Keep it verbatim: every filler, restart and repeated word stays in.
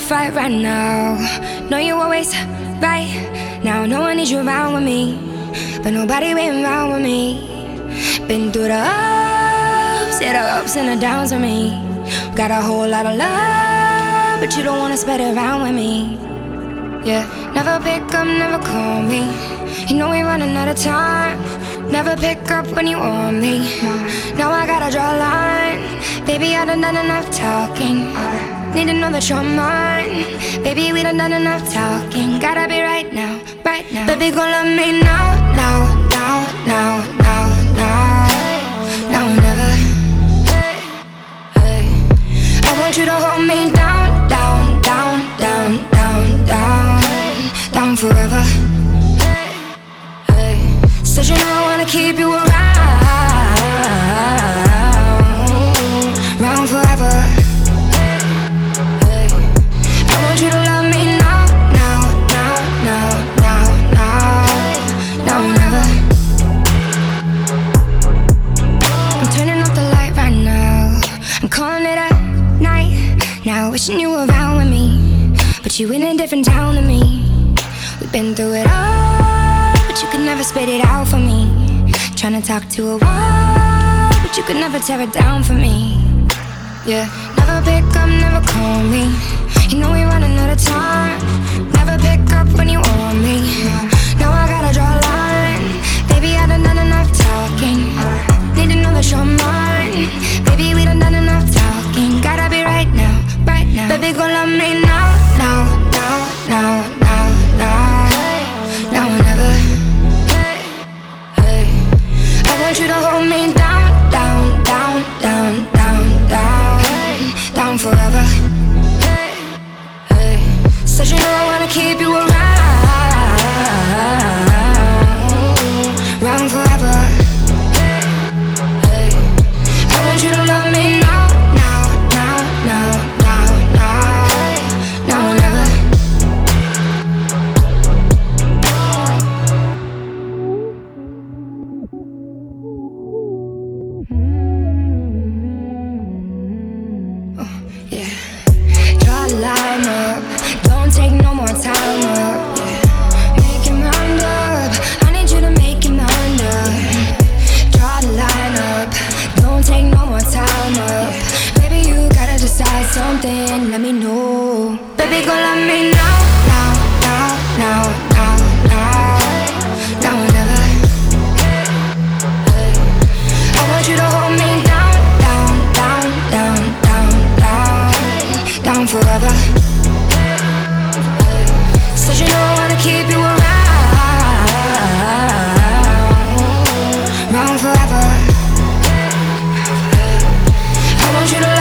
fight right now. Know you always right. Now no one needs you around with me, but nobody been around with me. Been through the ups, yeah, the ups and the downs with me. Got a whole lot of love, but you don't wanna spread it around with me. Yeah, never pick up, never call me. You know we running out of time. Never pick up when you want me. Now I gotta draw a line. Baby, I done done enough talking. Need to know that you're mine. Baby, we done done enough talking. Gotta be right now, right now. Baby, gon' love me now, now, now, now, now, now. Now or never. Hey, I want you to hold me down, down, down, down, down, down, down forever. Hey, said you know I wanna keep you around, around forever. Hey, I want you to love me now, now, now, now, now, now, now or never. I'm turning off the light right now. I'm calling it a night. Now wishing you were around with me, but you in a different town than me. We've been through it all, but you could never spit it out for me. Tryna talk to a wall, but you could never tear it down for me. Yeah, never pick up, never call me. You know we running out of time. Never pick up when you want me. Now I gotta draw a line. Baby, I done done enough talking. Need to know that you're mine. Baby, we done done enough talking. Gotta be right now, right now. Baby, gon' love me now, now, now, now, now, now, now or never. Hey, I want you to hold me down, down, down, down, down, down, down forever. Hey, said you know I wanna keep you around, around forever. Hey, I want you to love me now, now, now, now, now, now, now or never. Yeah, draw a line up. Don't take no more time up. Yeah, make your mind up. I need you to make your mind up. Draw the line up. Don't take no more time up. Baby, you gotta decide something. Let me know. Baby, gon' love me now, now, now, now, now, now, now or never. Hey, I want you to hold me down, down, down, down, down, down, down forever. Hey, said you know I wanna keep you around, around forever. Hey, I want you to